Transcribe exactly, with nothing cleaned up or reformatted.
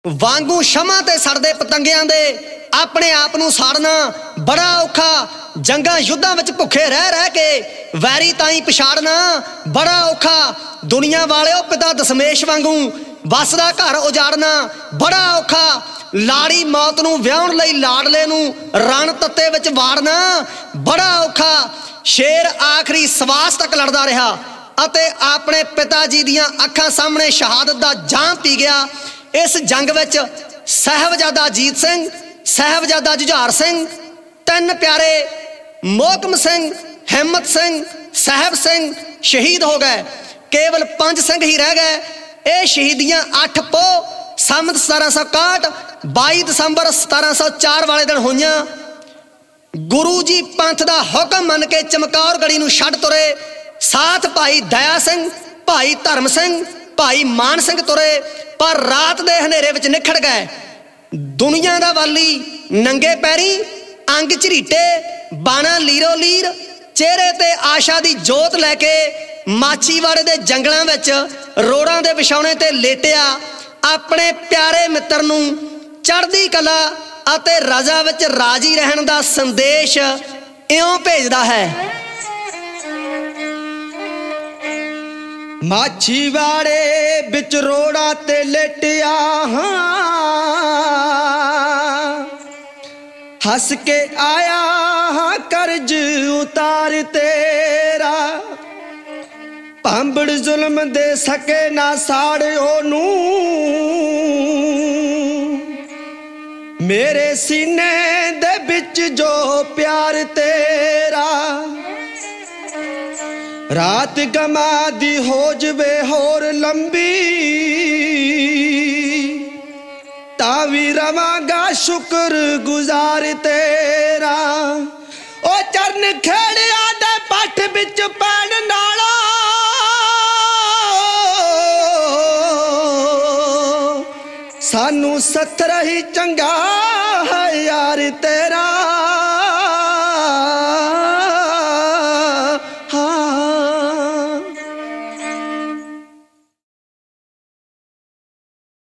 ਵਾਂਗੂ ਸ਼ਮਾਂ ਤੇ ਸੜਦੇ ਪਤੰਗਿਆਂ ਦੇ ਆਪਣੇ ਆਪ ਨੂੰ ਸਾੜਨਾ ਬੜਾ ਔਖਾ। ਜੰਗਾਂ ਯੁੱਧਾਂ ਵਿੱਚ ਭੁੱਖੇ ਰਹਿ ਰਹਿ ਕੇ ਵੈਰੀ ਤਾਈਂ ਪਛਾੜਨਾ ਬੜਾ ਔਖਾ। ਦੁਨੀਆ ਵਾਲਿਓ ਪਿਤਾ ਦਸ਼ਮੇਸ਼ ਵਾਂਗੂ ਵਸਦਾ ਘਰ ਉਜਾੜਨਾ ਬੜਾ ਔਖਾ। ਲਾੜੀ ਮੌਤ ਨੂੰ ਵਿਆਹੁਣ ਲਈ ਲਾਡਲੇ ਨੂੰ ਰਣ ਤੱਤੇ ਵਿੱਚ ਵਾੜਨਾ ਬੜਾ ਔਖਾ। ਸ਼ੇਰ ਆਖਰੀ ਸਵਾਸ ਤੱਕ ਲੜਦਾ ਰਿਹਾ ਅਤੇ ਆਪਣੇ ਪਿਤਾ ਜੀ ਦੀਆਂ ਅੱਖਾਂ ਸਾਹਮਣੇ ਸ਼ਹਾਦਤ ਦਾ ਜਾਮ ਪੀ ਗਿਆ। ਇਸ ਜੰਗ ਵਿੱਚ ਸਾਹਿਬਜ਼ਾਦਾ ਅਜੀਤ ਸਿੰਘ, ਸਾਹਿਬਜ਼ਾਦਾ ਜੁਝਾਰ ਸਿੰਘ, ਤਿੰਨ ਪਿਆਰੇ ਮੋਹਕਮ ਸਿੰਘ, ਹਿੰਮਤ ਸਿੰਘ, ਸਾਹਿਬ ਸਿੰਘ ਸ਼ਹੀਦ ਹੋ ਗਏ। ਕੇਵਲ ਪੰਜ ਸਿੰਘ ਹੀ ਰਹਿ ਗਏ। ਇਹ ਸ਼ਹੀਦੀਆਂ ਅੱਠ ਪੋਹ ਸੰਮਤ ਸਤਾਰਾਂ ਸੌ ਇਕਾਹਠ ਬਾਈ ਦਸੰਬਰ ਸਤਾਰਾਂ ਸੌ ਚਾਰ ਵਾਲੇ ਦਿਨ ਹੋਈਆਂ। ਗੁਰੂ ਜੀ ਪੰਥ ਦਾ ਹੁਕਮ ਮੰਨ ਕੇ ਚਮਕੌਰ ਗੜੀ ਨੂੰ ਛੱਡ ਤੁਰੇ। ਸਾਥ ਭਾਈ ਦਇਆ ਸਿੰਘ, ਭਾਈ ਧਰਮ ਸਿੰਘ, ਭਾਈ ਮਾਨ ਸਿੰਘ ਤੁਰੇ, ਪਰ ਰਾਤ ਦੇ ਹਨੇਰੇ ਵਿੱਚ ਨਿਖੜ ਗਏ। ਦੁਨੀਆ ਦਾ ਵਾਲੀ ਨੰਗੇ ਪੈਰੀ, ਅੰਗ ਝਰੀਟੇ, ਬਾਣਾ ਲੀਰੋ ਲੀਰ, ਚਿਹਰੇ ਤੇ ਆਸ਼ਾ ਦੀ ਜੋਤ ਲੈ ਕੇ ਮਾਛੀਵਾੜੇ ਦੇ ਜੰਗਲਾਂ ਵਿੱਚ ਰੋੜਾਂ ਦੇ ਵਿਛਾਉਣੇ ਤੇ ਲੇਟਿਆ ਆਪਣੇ ਪਿਆਰੇ ਮਿੱਤਰ ਨੂੰ ਚੜ੍ਹਦੀ ਕਲਾ ਅਤੇ ਰਜ਼ਾ ਵਿੱਚ ਰਾਜੀ ਰਹਿਣ ਦਾ ਸੰਦੇਸ਼ ਇਉਂ ਭੇਜਦਾ ਹੈ। ਮਾਛੀਵਾੜੇ ਵਿੱਚ ਰੋੜਾਂ ਤੇ ਲੇਟਿਆ ਹਾਂ, ਹੱਸ ਕੇ ਆਇਆ ਹਾਂ ਕਰਜ਼ ਉਤਾਰ ਤੇਰਾ। ਭਾਂਬੜ ਜ਼ੁਲਮ ਦੇ ਸਕੇ ਨਾ ਸਾੜਿਓ ਨੂੰ, ਮੇਰੇ ਸੀਨੇ ਦੇ ਵਿੱਚ ਜੋ ਪਿਆਰ ਤੇਰਾ। ਰਾਤ ਗਮਾਂ ਦੀ ਹੋ ਜਵੇ ਹੋਰ ਲੰਬੀ, ਤਾਂ ਵੀ ਰਵਾਂਗਾ ਸ਼ੁਕਰ ਗੁਜ਼ਾਰ ਤੇਰਾ। ਉਹ ਚਰਨ ਖੇੜਿਆ ਦੇ ਪੱਠ ਵਿੱਚ ਪੈਣ ਨਾਲੋਂ ਸਾਨੂੰ ਸੱਥਰ ਹੀ ਚੰਗਾ ਹੈ ਯਾਰ ਤੇਰਾ।